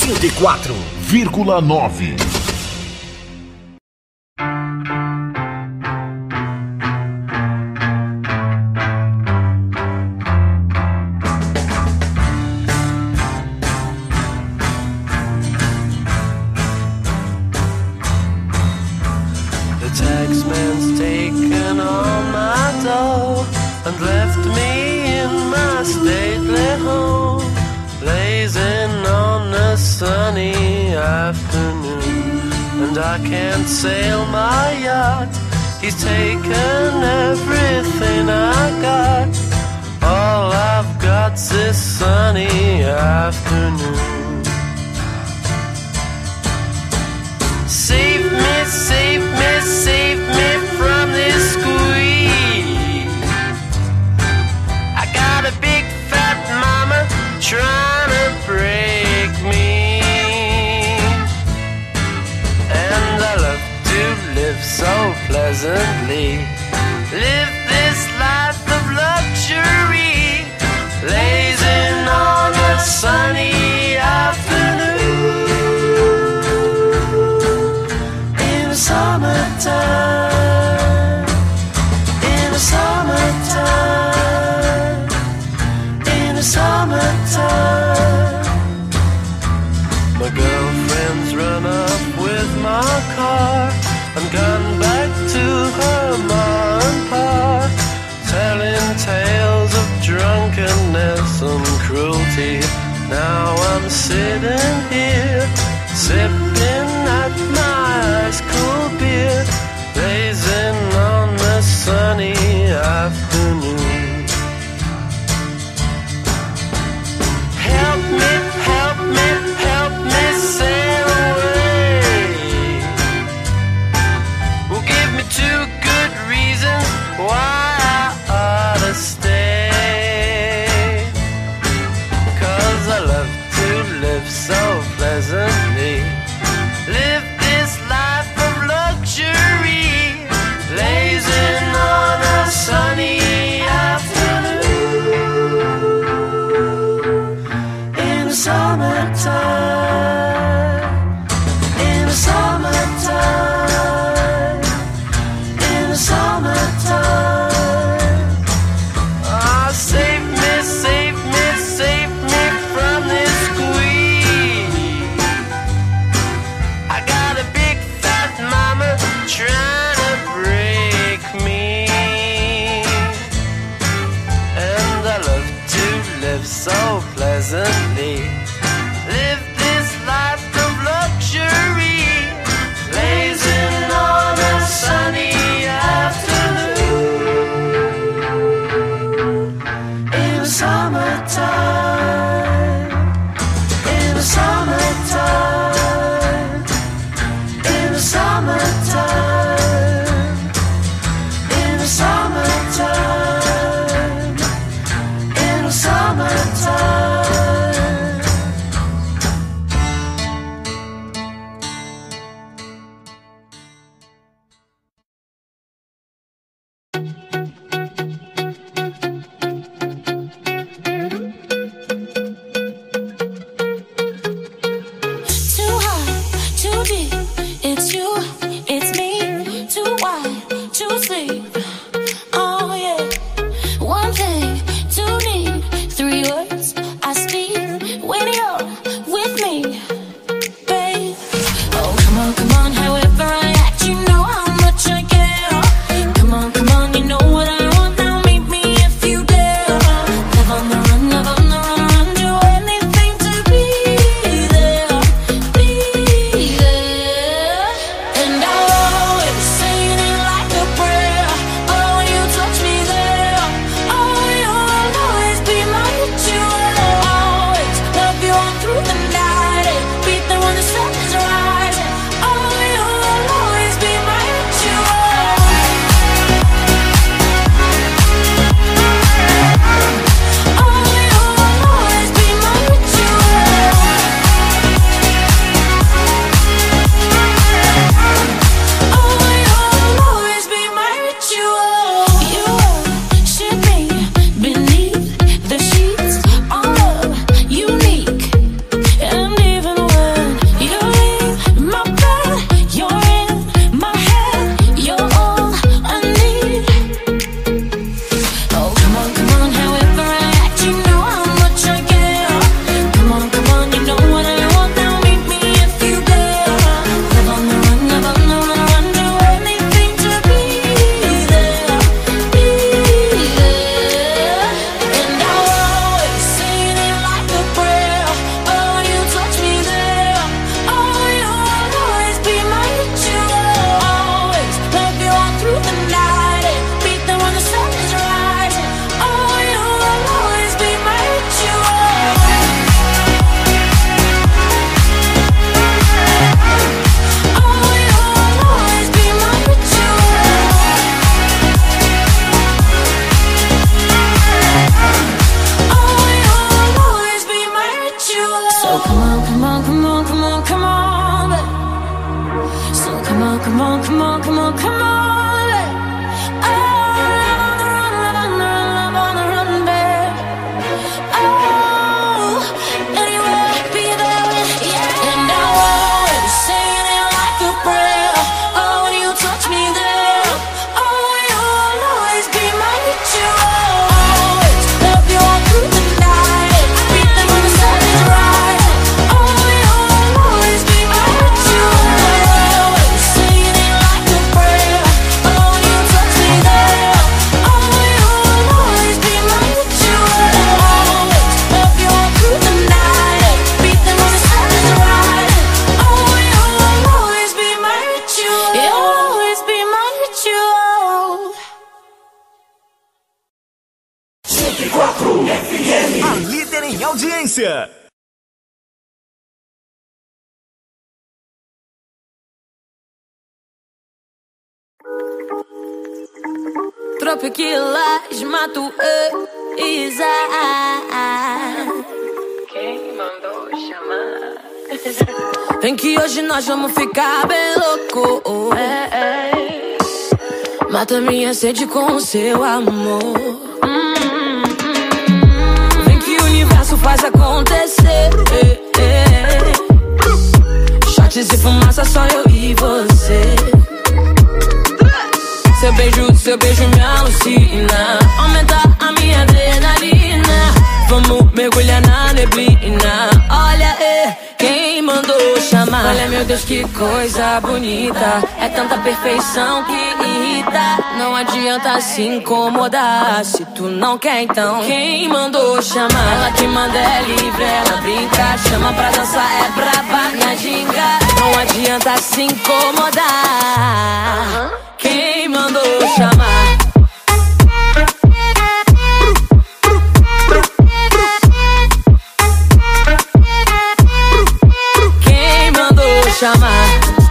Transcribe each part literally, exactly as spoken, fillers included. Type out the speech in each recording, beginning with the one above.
cento e quatro vírgula nove. Taxman's taken all my dough and left me in my stately home, blazing on a sunny afternoon. And I can't sail my yacht, he's taken everything I got. All I've got's this sunny afternoon. Save me, save me, save me from this squeeze. I got a big fat mama trying to break me, and I love to live so pleasantly, live this life of luxury, blazing on a sunny afternoon. Summertime, in the summertime, in the summertime. My girlfriend's run up with my car and gone back to her ma and pa, telling tales of drunkenness and cruelty. Now I'm sitting here, sipping at my ice cool beer, blazing on the sunny afternoon. Help me, help me, help me sail away. Well, give me two good reasons why I ought to stay. 'Cause I love to live so pleasantly, live this life of luxury, blazing on a sunny afternoon. In the summertime, in the summertime, in the summertime. Ah, save me, save me, save me from this squeeze. I got a big fat mama trying to break me, and I love to live so pleasantly, live this life of luxury, blazing on a sunny afternoon. In the summertime, in the summertime, in the summertime, in the summertime, in the summertime. on, come on, come on, come on. A líder em audiência. Tropiquilas, mato e Isa. Quem mandou chamar? Vem que hoje nós vamos ficar bem louco. É, é. Mata minha sede com o seu amor. Faz acontecer. Shots de fumaça, só eu e você. Seu beijo, seu beijo me alucina. Aumenta a minha adrenalina. Vamos mergulhar na neblina. Olha, é, quem mandou chamar? Olha, meu Deus, que coisa bonita. É tanta perfeição que irrita. Não adianta se incomodar. Se tu não quer, então quem mandou chamar? Ela que manda é livre, ela brinca. Chama pra dançar, é braba na ginga. Não adianta se incomodar. Quem mandou chamar? Quem mandou chamar?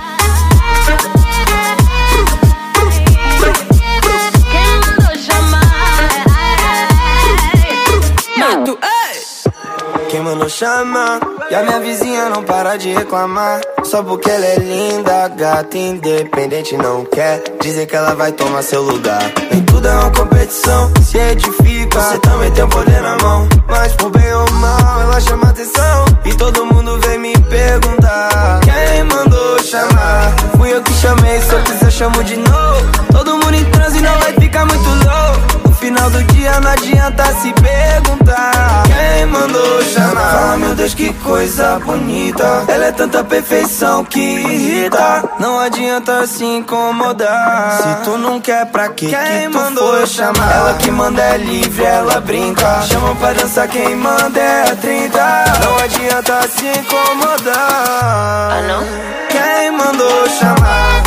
Quem mandou chamar? E a minha vizinha não para de reclamar. Só porque ela é linda, gata, independente, não quer dizer que ela vai tomar seu lugar. Nem tudo é uma competição, se edifica, você também tem o poder na mão. Mas por bem ou mal, ela chama atenção e todo mundo vem me perguntar: quem mandou chamar? Fui eu que chamei, se eu quiser chamo de novo. Todo mundo em transe não vai ficar muito louco. No final do dia não adianta se perguntar: quem mandou chamar? Fala, meu Deus, que coisa bonita. Ela é tanta perfeição que irrita. Não adianta se incomodar. Se tu não quer, pra que quem que tu mandou foi chamar? Ela que manda é livre, ela brinca. Chama pra dançar, quem manda é trinta. Não adianta se incomodar. Ah, não? Quem mandou chamar?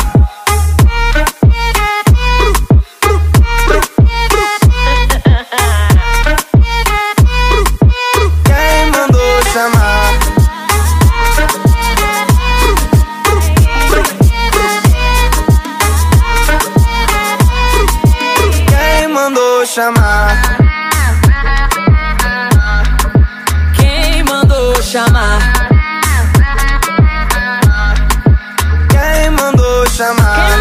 Chamar. Quem mandou chamar? Quem mandou chamar?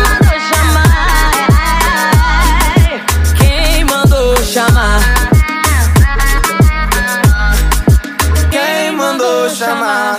Quem mandou chamar? Quem mandou chamar?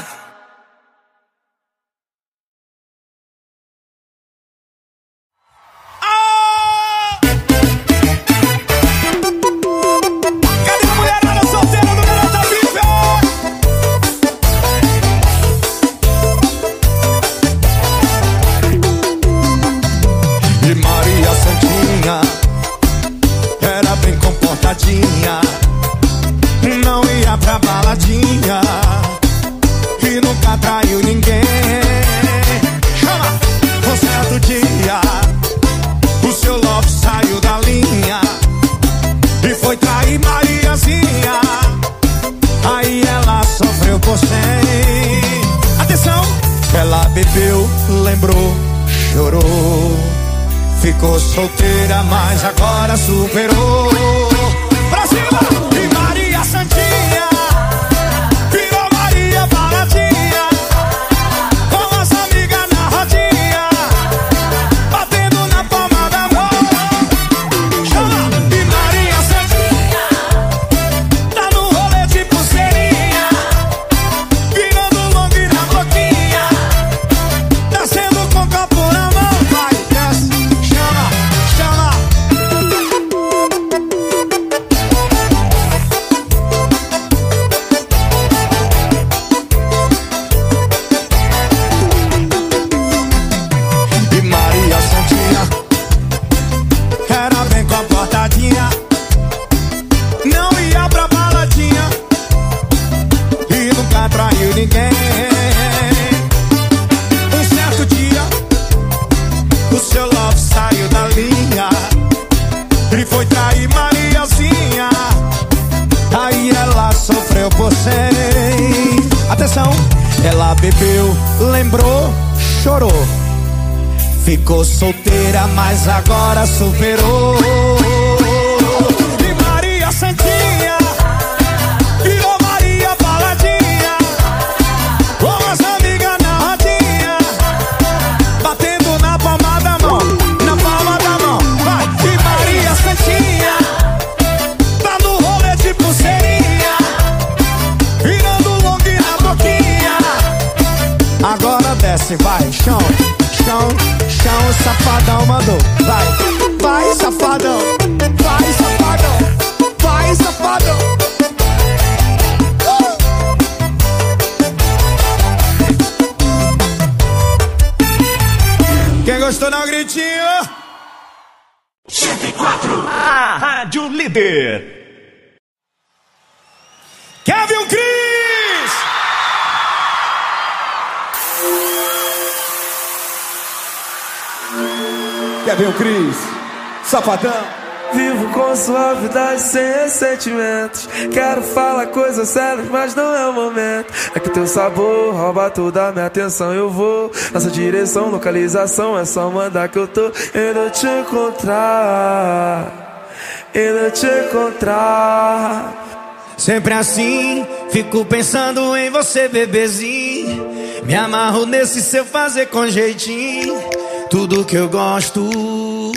Não ia pra baladinha e nunca traiu ninguém. Chama! Um certo dia o seu love saiu da linha e foi trair Mariazinha. Aí ela sofreu por cem. Atenção! Ela bebeu, lembrou, chorou. Ficou solteira, mas agora superou. Pra cima! E Maria Santinha virou Maria Baladinha, com as amigas na rodinha. bem. Atenção, ela bebeu, lembrou, chorou. Ficou solteira, mas agora superou. E Maria Santinha virou Maria Baladinha, com as amigas na rodinha, batendo na palma da mão, na palma da mão. Vai! E Maria Santinha tá no rolê de pulseirinha, virando long na boquinha. Agora desce, vai, chão, chão, chão, safadão mandou. Vai, vai, safadão, vai, safadão, vai, safadão. Uh! Quem gostou dá um gritinho. cento e quatro, a Rádio Líder. Kevin Cris! Kevin Cris, safadão. Vivo com suavidade sem ressentimentos. Quero falar coisas sérias, mas não é o momento. É que teu sabor rouba toda a minha atenção. Eu vou nessa direção, localização. É só mandar que eu tô indo te encontrar, indo te encontrar. Sempre assim, fico pensando em você, bebezinho. Me amarro nesse seu fazer com jeitinho. Tudo que eu gosto.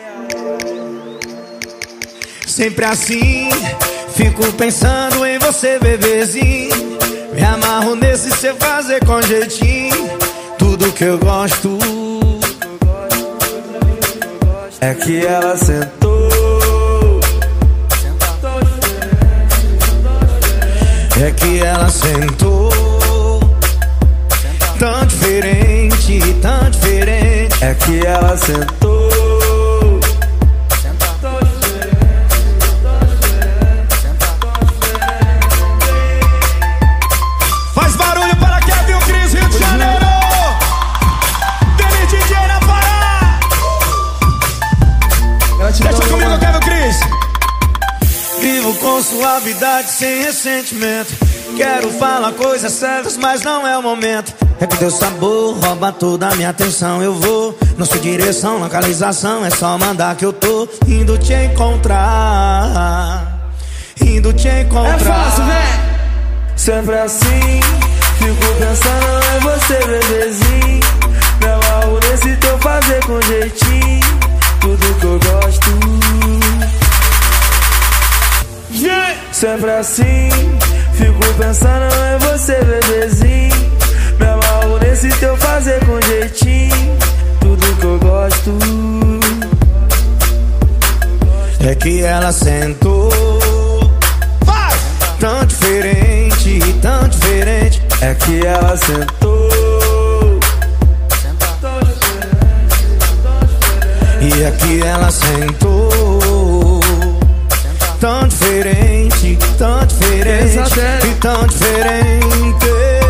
Sempre assim, fico pensando em você, bebezinho. Me amarro nesse seu fazer com jeitinho. Tudo que eu gosto. É que ela sentou, é que ela sentou, tão diferente, tão diferente. é que ela sentou. Faz barulho para Kevin Cris, Rio de Janeiro. Dele D J na Pará. Deixa comigo, Kevin Cris. Vivo com suavidade, sem ressentimento. Quero falar coisas sérias, mas não é o momento. É que teu sabor rouba toda a minha atenção. Eu vou na sua direção, localização. É só mandar que eu tô indo te encontrar, indo te encontrar. É fácil, vem! Sempre assim, fico pensando em você, bebezinho. Me amarro nesse teu fazer com jeitinho. Tudo que eu gosto. Yeah. Sempre assim, fico pensando em você, bebezinho. Me amarro nesse teu fazer com jeitinho. Tudo que eu gosto. É que ela sentou, vai! Tão diferente, tão diferente. É que ela sentou. E é que ela sentou, tão diferente, tão diferente e tão diferente.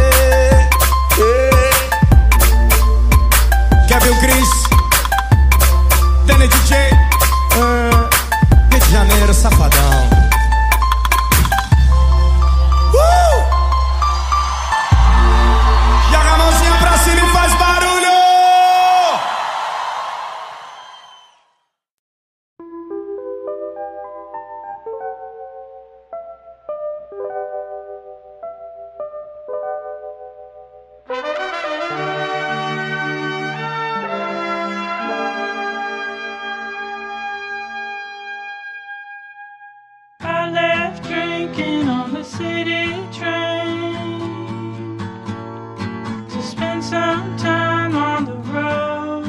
Kevin Cris, Dene D J, Rio de Janeiro, safadão. Uh! Joga a mãozinha pra cima e faz barulho. I left drinking on the city train to spend some time on the road.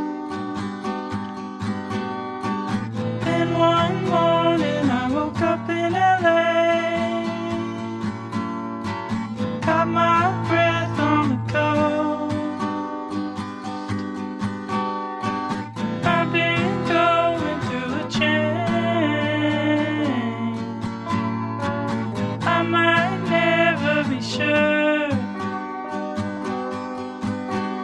Then one morning I woke up in L A, caught my breath on the coast. I've been going through a change. I might never be sure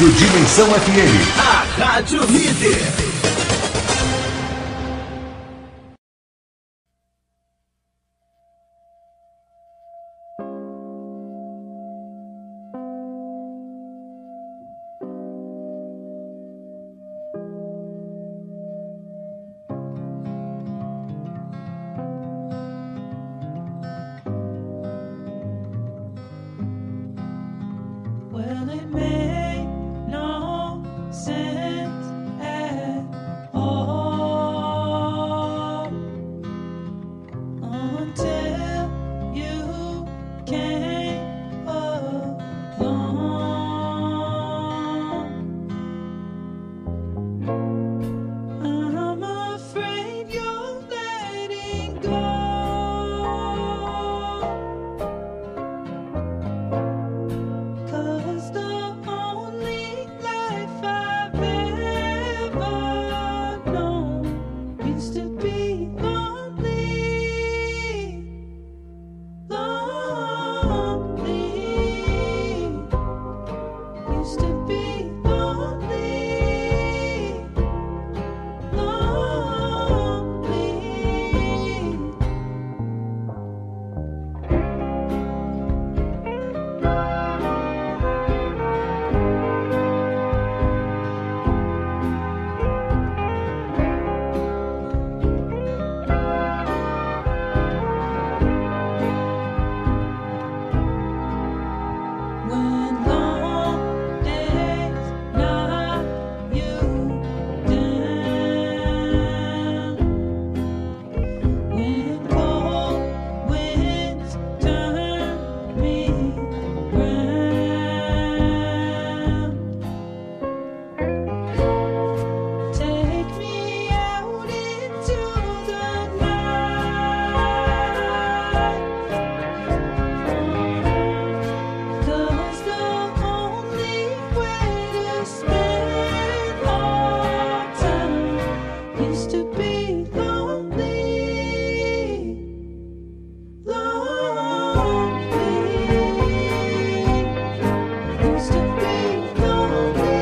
Rádio Dimensão F M. A Rádio Líder. Well, it made no sense at all until you came along. I'm afraid you're letting go. Cause the only life I've ever known used to be lonely, lonely, used to be lonely, lonely. When long days knock you down, when cold winds turn me round, take me out into the night. Cause the only way to spend our time used to be lonely, lonely, used to be lonely,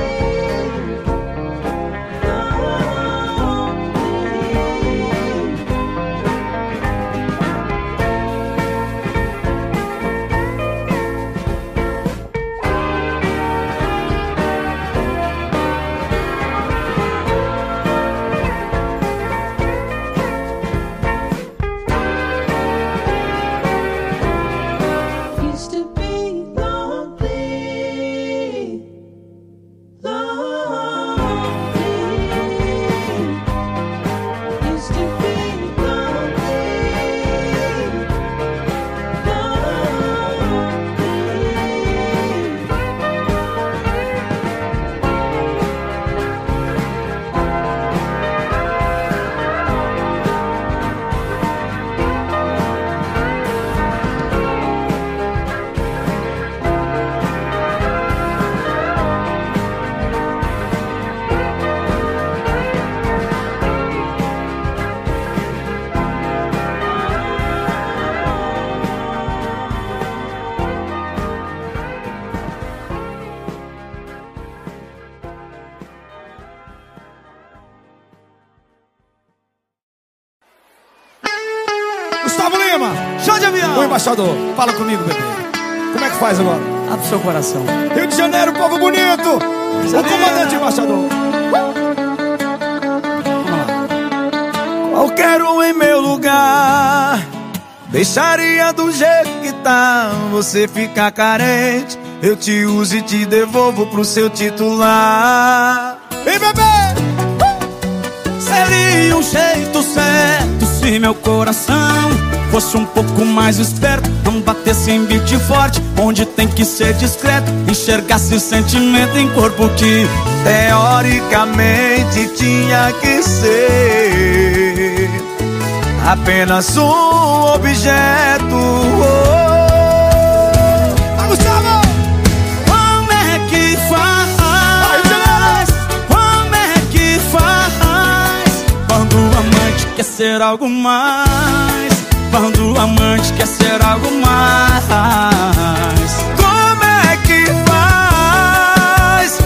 used to be lonely, lonely, used to be Gustavo Lima, show de avião. O embaixador, fala comigo, bebê. Como é que faz agora? Abre seu coração. Rio de Janeiro, povo bonito. O comandante embaixador. Qualquer um em meu lugar deixaria do jeito que tá. Você fica carente, eu te uso e te devolvo pro seu titular. Vem, bebê! Seria um jeito certo se meu coração fosse um pouco mais esperto, não batesse em beat forte, onde tem que ser discreto, enxergasse sentimento em corpo que teoricamente tinha que ser apenas um objeto. Ah, Gustavo! Como é que faz? Como é que faz? Quando o amante quer ser algo mais, quando o amante quer ser algo mais. Como é que faz?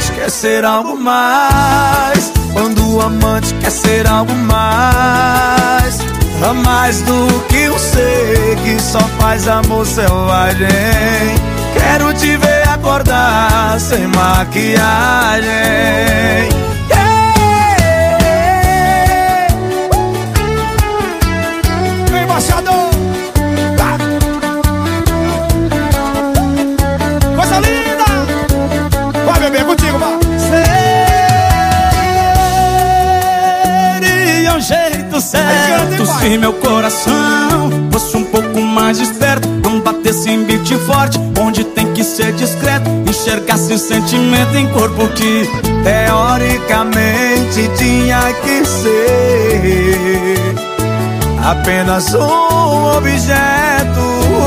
amante quer ser algo mais. Quando o amante quer ser algo mais. A mais do que um ser que só faz amor selvagem. Quero te ver acordar sem maquiagem. Vem, embaixador. Tá. Coisa linda. Vai, bebê, é contigo, vai. Seria um jeito certo se meu coração fosse um pouco mais esperto, não batesse em beat forte, onde tem que ser discreto, enxergasse sentimento em corpo que teoricamente tinha que ser apenas um objeto.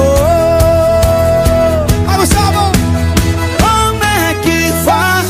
Vai, Gustavo. Como é que faz?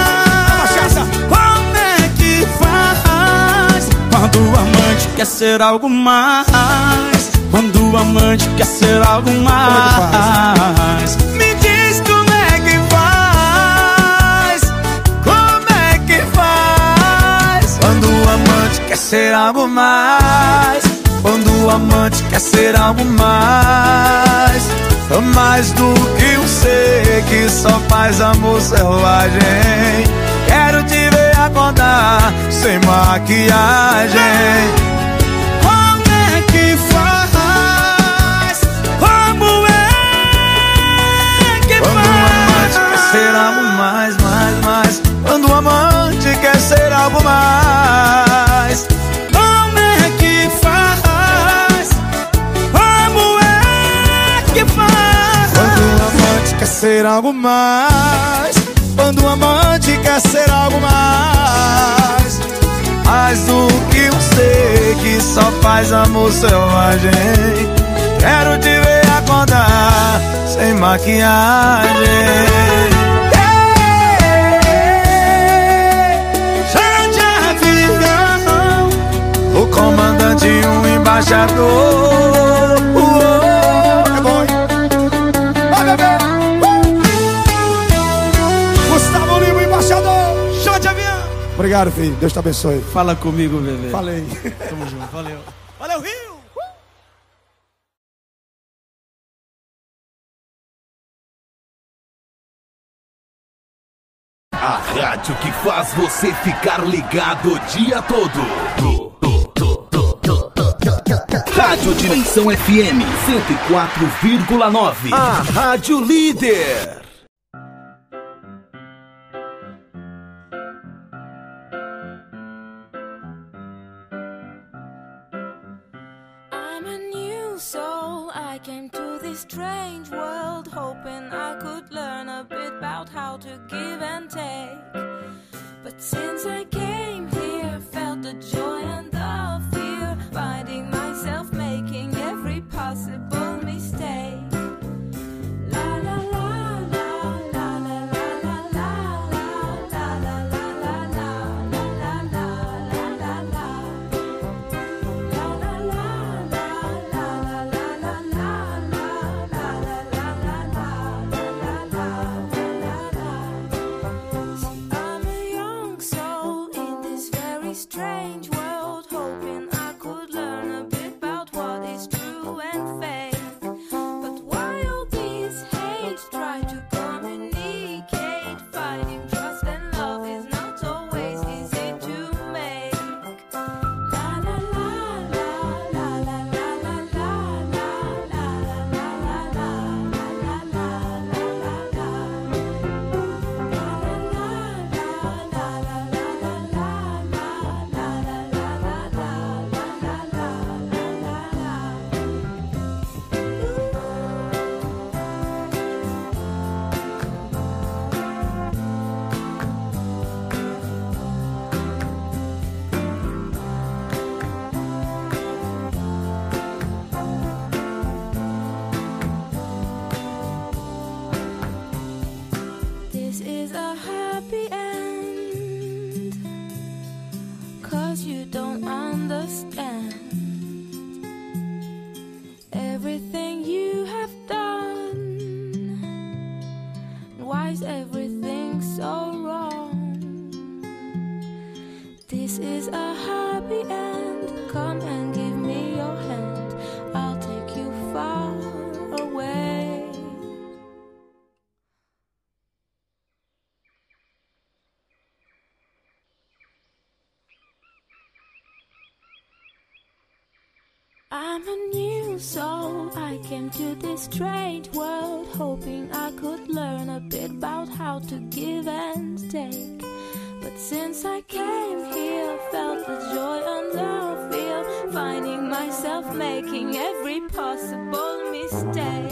Como é que faz? Quando o amante quer ser algo mais. Quando o amante quer ser algo mais. Me diz como é que faz. Como é que faz? Quando o amante quer ser algo mais. Quando o amante quer ser algo mais. Mais do que um ser que só faz amor selvagem. Quero te ver acordar sem maquiagem. Como é que faz? Como é que faz? Quando o amante quer ser algo mais, mais, mais. Quando o amante quer ser algo mais. Como é que faz? Como é que faz? Quando o amante quer ser algo mais. Quando o amante quer ser algo mais. Mais do que um ser que só faz amor selvagem. Quero te ver acordar sem maquiagem. Já de avião, o comandante e um embaixador. É bom, hein? Vai, bebê. Gustavo Lima, embaixador. Show de avião. Obrigado, filho. Deus te abençoe. Fala comigo, bebê. Falei. Tamo junto, valeu. Valeu, Rio. A rádio que faz você ficar ligado o dia todo. Rádio Dimensão F M cento e quatro vírgula nove. A Rádio Líder. I'm a new soul. I came to this strange world hoping I could learn a bit about how to give and take. But since I came here, felt the joy and the fear, finding myself making every possible mistake. La la la la la la la la la la la la la la la la la la. this is a happy end. Come and give me your hand. I'll take you far away. I'm a new soul, I came to this strange world hoping I could learn a bit about how to give and take. But since I came here, felt the joy and love feel, finding myself making every possible mistake.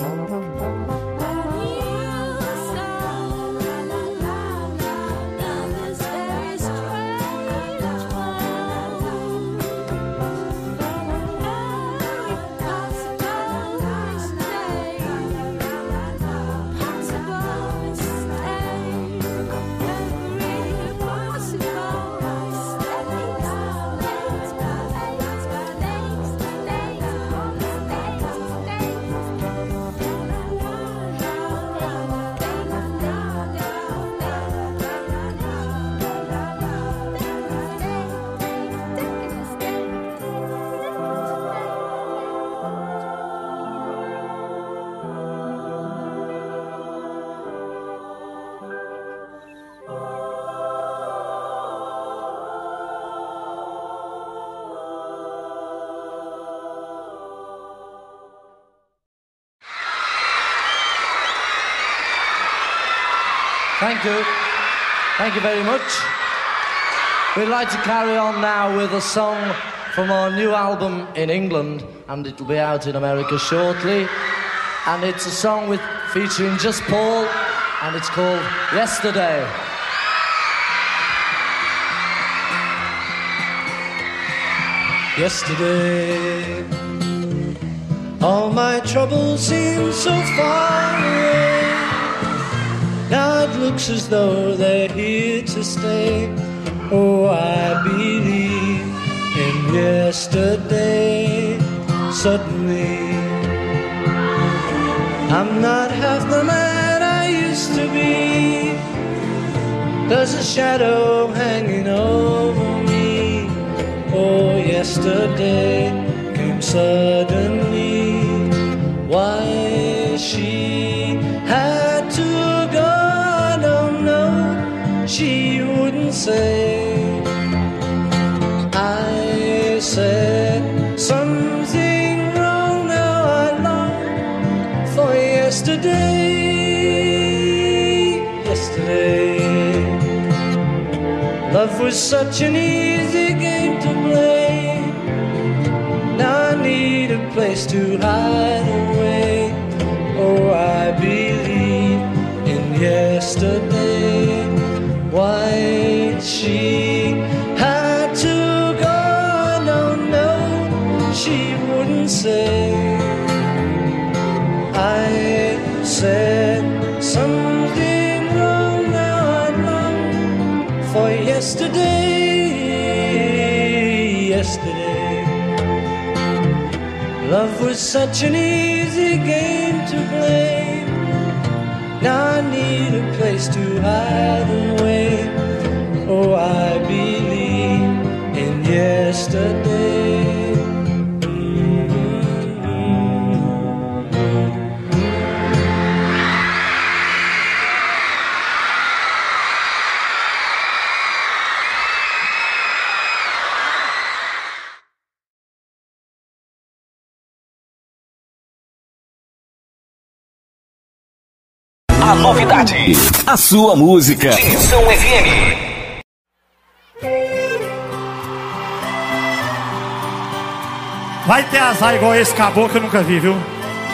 Thank you. Thank you very much. We'd like to carry on now with a song from our new album in England, and it'll be out in America shortly. And it's a song with featuring just Paul, and it's called Yesterday. Yesterday, all my troubles seem so far away. Now it looks as though they're here to stay. Oh, I believe in yesterday. Suddenly, I'm not half the man I used to be. There's a shadow hanging over me. Oh, yesterday came suddenly. Why she had to go, I don't know. She wouldn't say. I said something wrong. Now I long for yesterday. Yesterday, love was such an easy game to play. Now I need a place to hide away. Oh, I believe in yesterday. Why she had to go, I don't know. She wouldn't say. I said something wrong. Now I long for yesterday. Yesterday, love was such an easy game to play. Now I need a place to hide away. Oh, I believe in yesterday. A novidade, a sua música. Tensão F M. Vai ter azar igual esse caboclo que eu nunca vi, viu?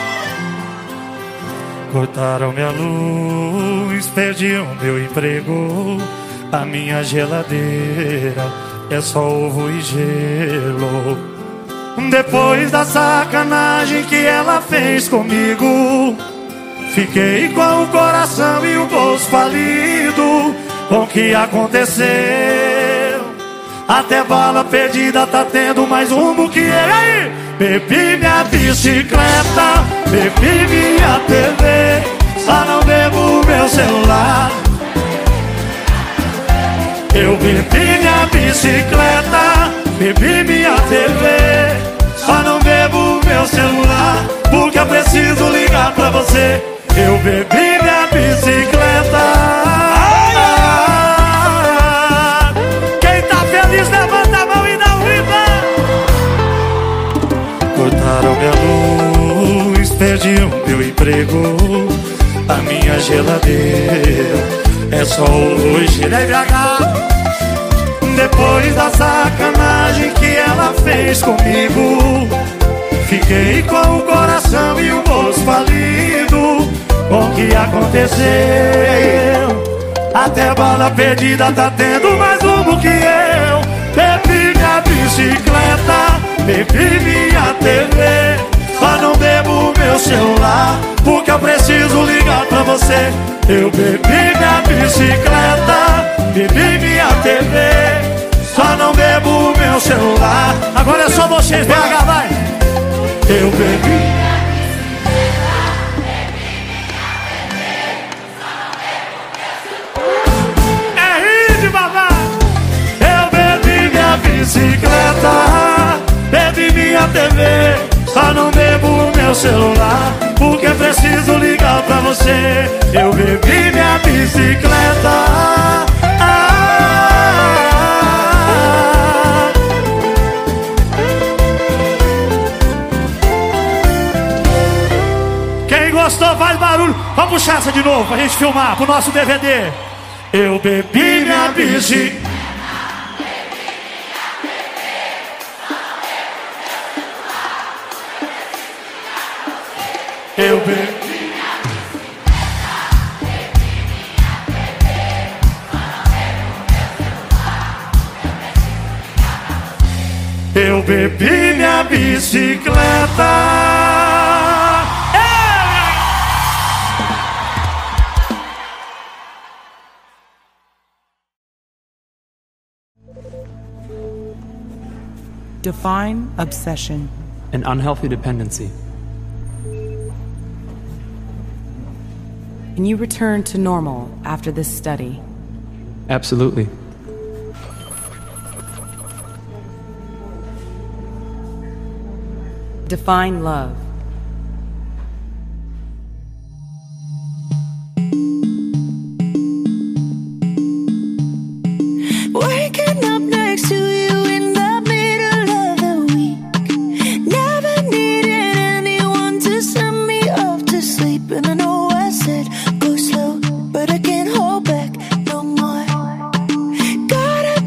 Cortaram minha luz, perdi o meu emprego. A minha geladeira é só ovo e gelo. Depois da sacanagem que ela fez comigo, fiquei com o coração e o bolso falido. Com o que aconteceu? Até bala perdida tá tendo mais rumo que ele. Aí, bebi minha bicicleta, bebi minha T V, só não bebo meu celular. Eu bebi minha bicicleta, bebi minha T V. Só não bebo meu celular, porque eu preciso ligar pra você. Eu bebi minha bicicleta. Quem tá feliz levanta a mão e dá um riba. Cortaram minha luz, perdi o meu emprego. A minha geladeira é só hoje, né, B H? Depois da sacanagem que ela fez comigo, fiquei com o coração e o bolso falido. Com o que aconteceu? Até bala perdida tá tendo mais rumo que eu. Bebi minha bicicleta, bebi minha T V. Só não bebo meu celular, porque eu preciso ligar pra você. Eu bebi minha bicicleta, bebi minha T V. Só não bebo meu celular. Agora é só vocês, B H, vai. Eu bebi. É rir de babá. Eu bebi minha bicicleta, bebi minha T V. Só não bebo meu celular, porque preciso ligar pra você. Eu bebi minha bicicleta. Gostou? Faz barulho. Vamos puxar essa de novo pra gente filmar pro nosso D V D. Eu bebi minha bici. Eu bebi. Eu bebi minha bicicleta. Define obsession. An unhealthy dependency. Can you return to normal after this study? Absolutely. Define love. Waking up next to you in the middle of the week. Never needed anyone to send me off to sleep. And I know I said go slow, but I can't hold back no more. Got a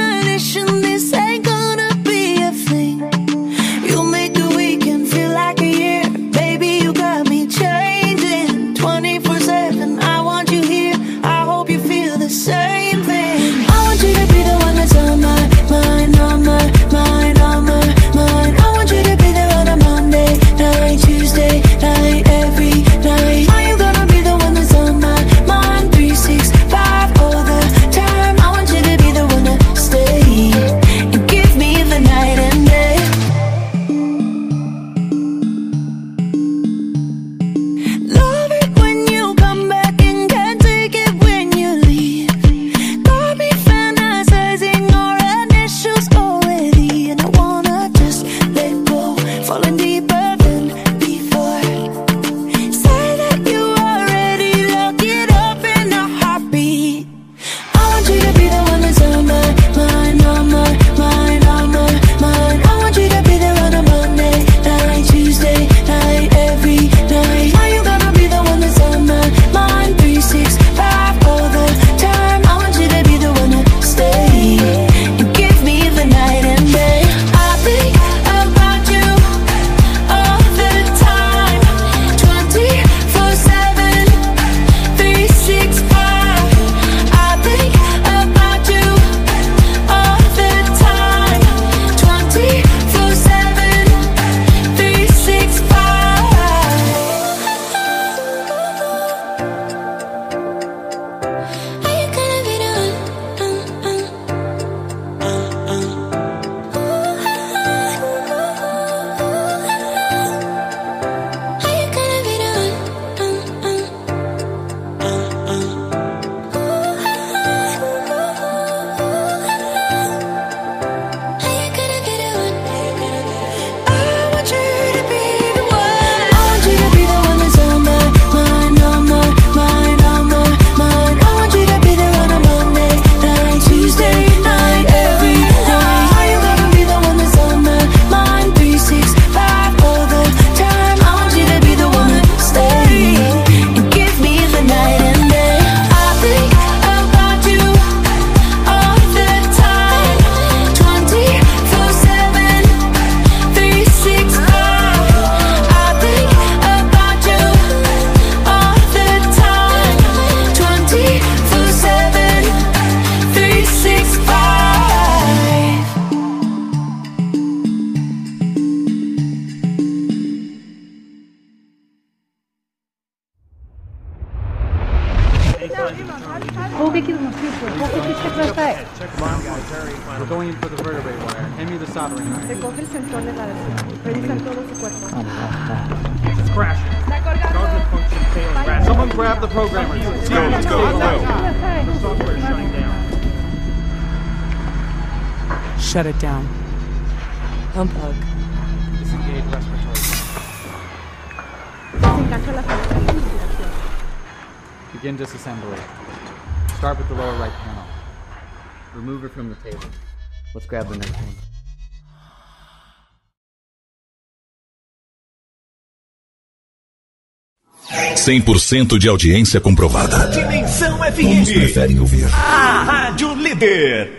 premonition this ain't gonna be a thing. You'll make the weekend feel like a We're going in for the vertebrae wire. Hand me the soldering iron. Recoge el sensor de radiación. Revisa todo su cuerpo. It's crashing. Guarded function failing. Crash. Someone grab the programmer. Let's go, let's go, let's go. The software is shutting down. Shut it down. Unplug. Disengage respiratory. Desengancha la salida de respiración. Begin disassembly. Start with the lower right panel. Remove it from the table. Let's grab the next one. cem por cento de audiência comprovada. Dimensão F M. Uns preferem ouvir A Rádio Líder.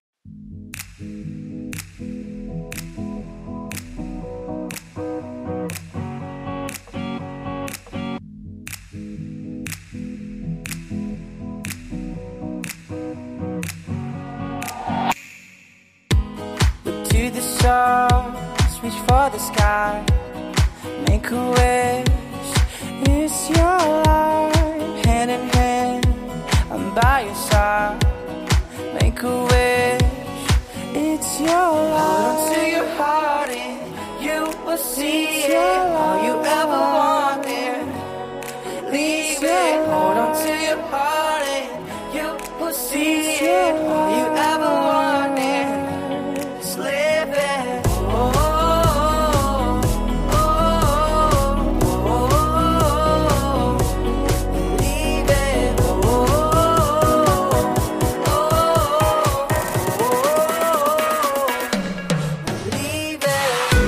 To the stars, reach for the sky, make a wish. It's your life, hand in hand, I'm by your side. Make a wish, it's your life. Hold on to your heart and you will see it. All you ever wanted, leave it. Hold on to your heart and you will see it. All you ever wanted, just live it. Oh, oh, oh, oh, oh, oh. Leave it. Oh, oh, oh, oh. Leave it.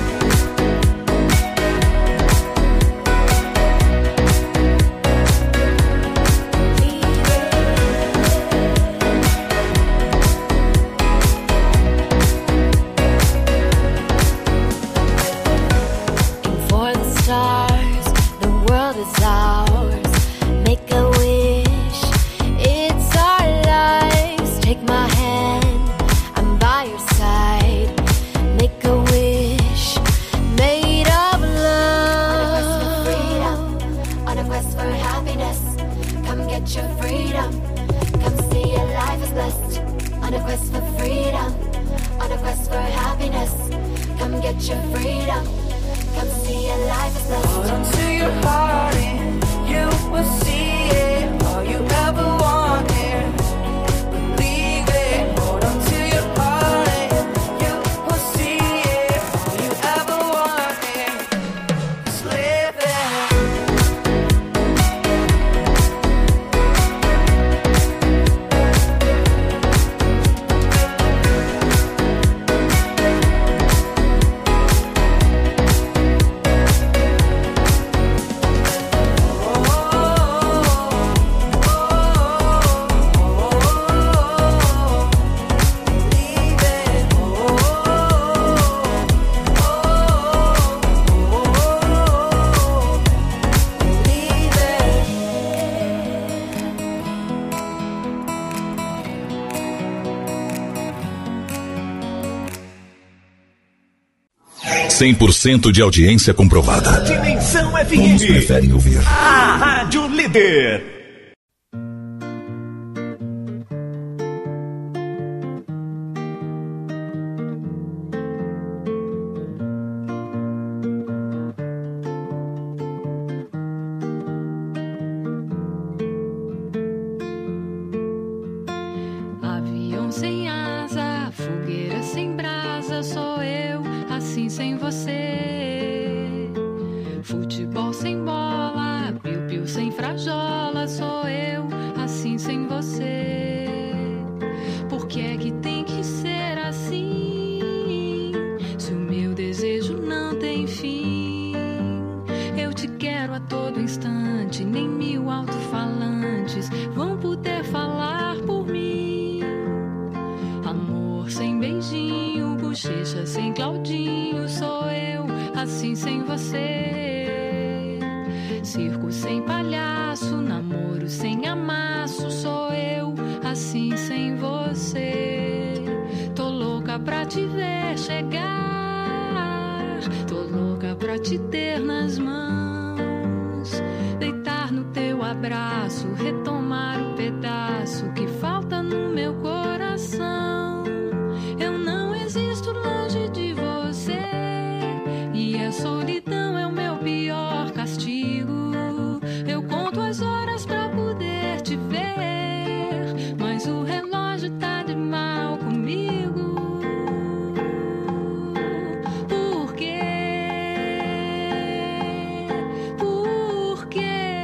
For the stars, the world is ours. Make a wish, it's our lives. Take my hand, I'm by your side. Make a wish, made of love. On a quest for happiness, come get your freedom. Come see your life is blessed. On a quest for freedom, on a quest for happiness, come get your freedom. Come see your life is blessed. Hold on to your heart and you will see it. All you ever wanted, believe it. Hold on to your heart and you will see it. All you ever wanted, just live it. cem por cento de audiência comprovada. Dimensão F Uns M. preferem ouvir A Rádio Líder. Avião sem asa, fogueira sem brasa, sou eu, assim sem você. Futebol sem bola, piu-piu sem frajola, sou eu, assim sem você. Por que é que tem que ser assim? Se o meu desejo não tem fim, eu te quero a todo instante, nem mil alto-falantes vão poder falar por mim. Amor sem beijinho, bochecha sem Claudinho, sou eu, assim sem você. Circo sem palhaço, namoro sem amasso, sou eu, assim sem você. Tô louca pra te ver chegar, tô louca pra te ter nas mãos, deitar no teu abraço, retomar o pedaço que falta no meu coração. Eu não existo longe de você, e a solidão é o meu pior castigo. Eu conto as horas pra poder te ver, mas o relógio tá de mal comigo. Por quê? Por quê?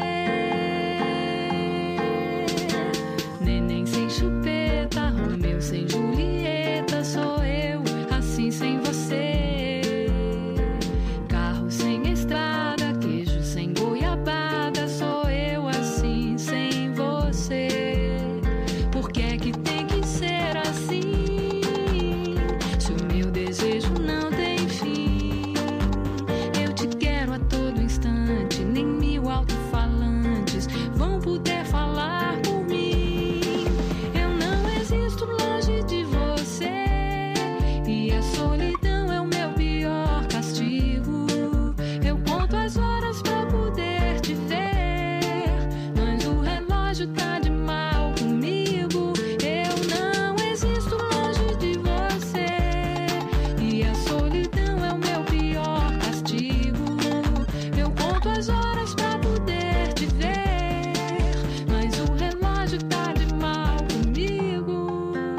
Neném sem chupeta, Romeu sem Julieta, sou eu assim sem você. Carro sem estrada, queijo sem goiabada, sou eu assim sem você. Por que é que tem que ser assim? Se o meu desejo não tem fim, eu te quero a todo instante, nem mil alto-falantes vão poder falar por mim. Eu não existo longe de você, e a solidão é o meu pior castigo. Eu conto as horas pra poder te ver, mas o relógio tá de mal comigo. Eu não existo longe de você, e a solidão é o meu pior castigo. Eu conto as horas pra poder te ver, mas o relógio tá de mal comigo.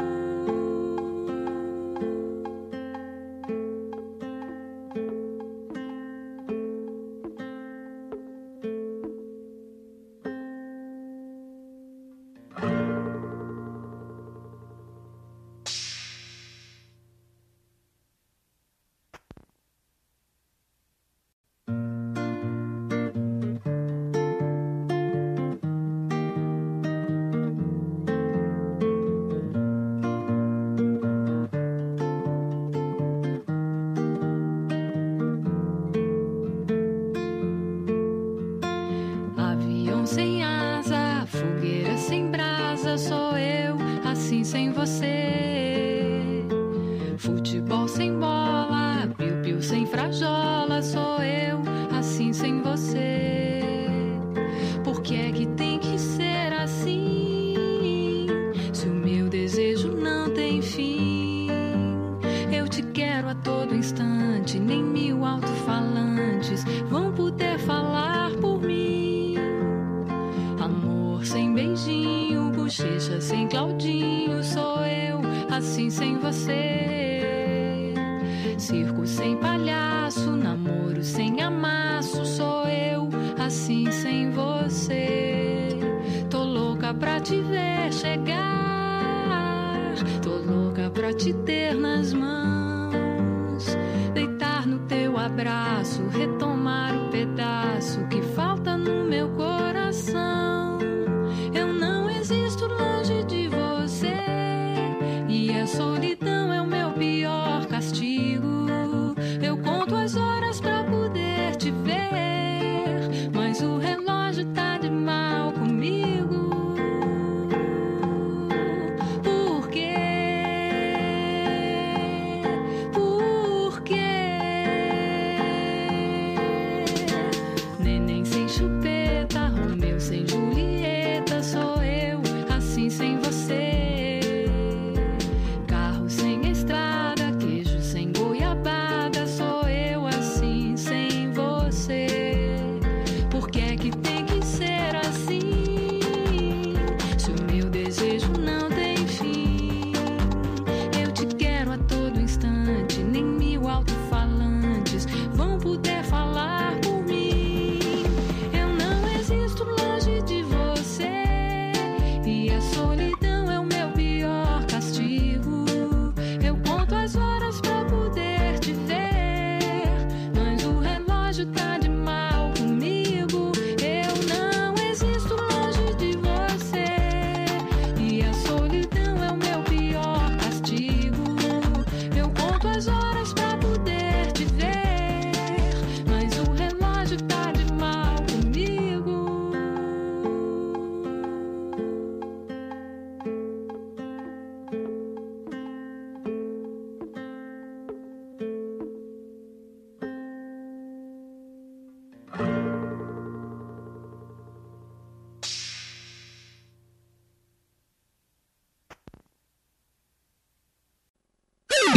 Avião sem asa, fogueira sem brasa, sou eu assim sem você. Futebol sem bola, piu-piu sem frajola, sou eu assim sem você. Por que é que tem que ser assim? Se o meu desejo não tem fim, eu te quero a todo instante, nem mil alto-falantes vão poder falar por mim. Amor sem beijinho, bochecha sem Claudinho, sou eu assim sem você. Circo sem palhaço, namoro sem amasso, sou eu assim sem você. Tô louca pra te ver chegar, tô louca pra te ter nas mãos, deitar no teu abraço, retomar o pedaço que falta no meu coração. Eu não existo longe de você, e a solidão é o meu pior castigo. Eu conto as horas pra poder te ver, mas o relógio tá de mal comigo. Por quê? Por quê? Neném sem chupeta, Romeu sem Julieta, sou eu assim sem você. Carro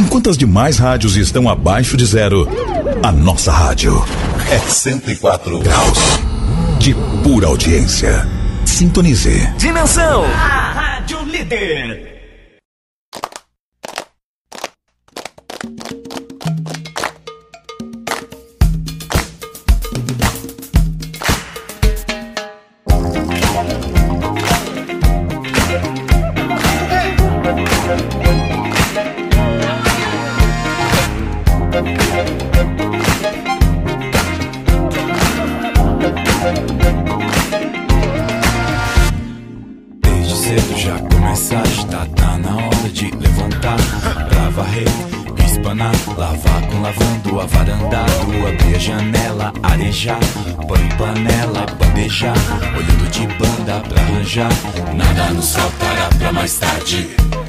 Enquanto as demais rádios estão abaixo de zero, a nossa rádio é cento e quatro graus de pura audiência. Sintonize. Dimensão, a Rádio Líder. Desde cedo já começa a agitar, tá na hora de levantar pra varrer, espanar, lavar com lavando a varanda, abrir a janela, arejar, pano e panela, bandejar, olhando de banda pra arranjar, nada nos faltará pra mais tarde.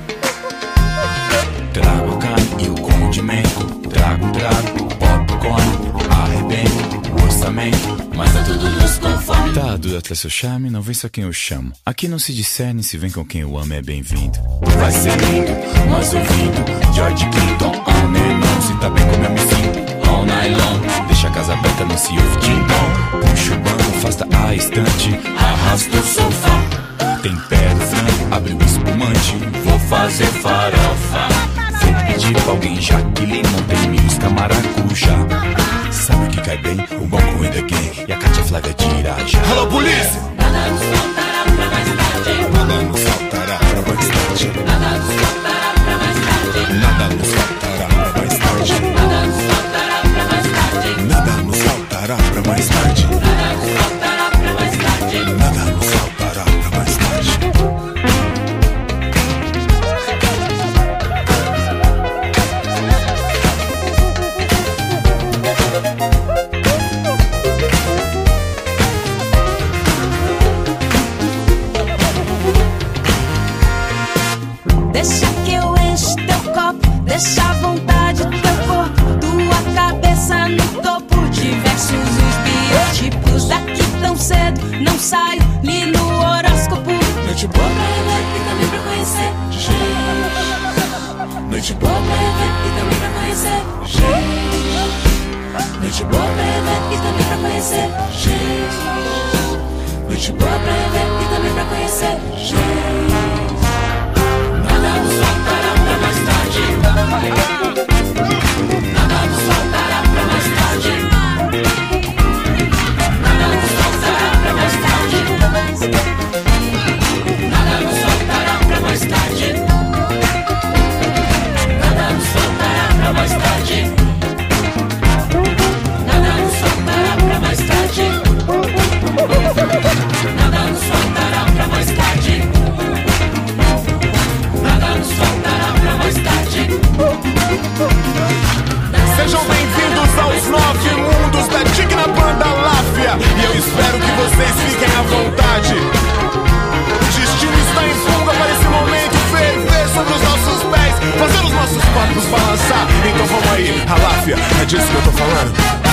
Trago a carne e o condimento, trago um trago, popcorn, arrebento, o orçamento, mas tá tudo nos conforme. Tá duro até seu charme, não vem só quem eu chamo. Aqui não se discerne, se vem com quem eu amo é bem-vindo. Vai ser lindo, mas ouvindo George Clinton, on and on. Se tá bem como eu me sinto, all night long. Deixa a casa aberta, não se ouve tim-tom. Puxa o banco, afasta a estante, arrasta o sofá. Tempera o frango, abre o espumante, vou fazer farofa. Vou pedir pra alguém Jaqueline, Montemilhos, maracujá. Sabe o que cai bem? O bom com o Game e a Cátia Flávia de Irajá. Alô, polícia! Nada nos faltará pra mais tarde. Nada nos faltará pra mais tarde. Nada nos faltará pra mais tarde. Nada nos faltará pra mais tarde. Nada nos faltará pra mais tarde. Nada nos faltará pra mais tarde. Nada nos faltará pra mais tarde. Nada nos faltará pra mais tarde. Deixa que eu enche teu copo, deixa à vontade teu corpo, tua cabeça no topo, diversos os biotipos. Daqui tão cedo não saio, li no horóscopo. Noite boa pra rever e também pra conhecer gente. Noite boa pra rever e também pra conhecer gente. Noite boa pra rever e também pra conhecer gente. Noite boa pra rever e também pra conhecer gente. Nada nos faltará pra mais tarde. Nada nos faltará pra mais tarde. Nada nos faltará pra mais tarde. Nada nos faltará pra mais tarde. Nada nos faltará pra mais tarde. Nada nos faltará pra mais tarde. Nada nos faltará pra mais tarde. Nada nos faltará pra mais tarde. Sejam bem-vindos aos nove mundos da digna banda Láfia. E eu espero que vocês fiquem à vontade. O destino está em fuga para esse momento ferver sobre os nossos pés, fazer os nossos corpos balançar. Então vamos aí, a Láfia, é disso que eu tô falando.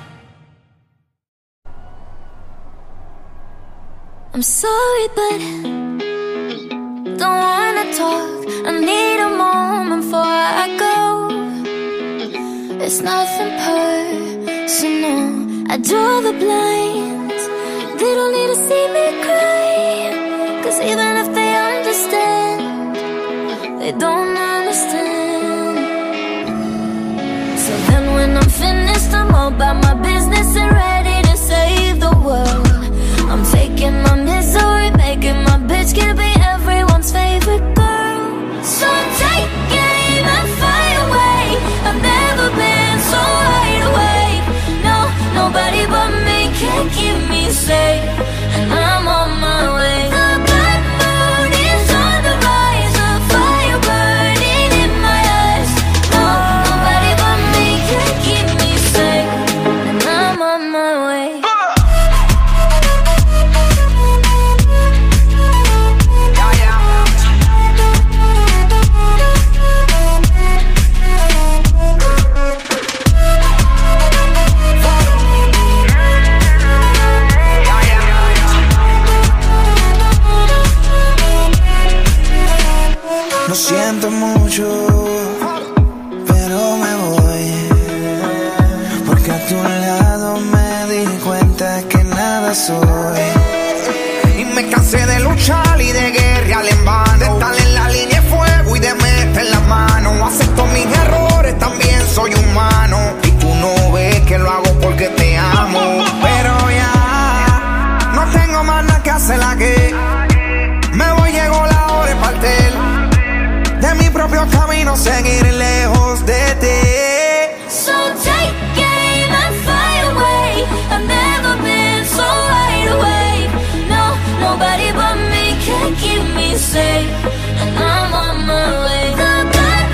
I'm sorry, but don't wanna talk. I need a moment before I go. It's nothing personal. I draw the blinds. They don't need to see me cry, 'cause even if they understand, they don't understand. So then when I'm finished, I'm all about my business and ready to save the world. I'm faking my misery, making my bitch can be everyone's favorite girl. So take aim and fly away. I've never been so wide awake. No, nobody but me can keep me safe, and I'm on my way. The black moon is on the rise, a fire burning in my eyes. No, nobody but me can keep me safe, and I'm on my way. Lo siento mucho, ya soy. Y me cansé de luchar y de guerrear en vano, de estar en la línea de fuego y de meter la mano. Acepto mis errores, también soy humano, y tú no ves que lo hago porque te amo. Pero ya no tengo más nada que hacer aquí. Me voy, llegó la hora de partir de mi propio camino, seguir lejos de ti. So take aim and fly away. I've never been so wide awake. No, nobody but me can keep me safe.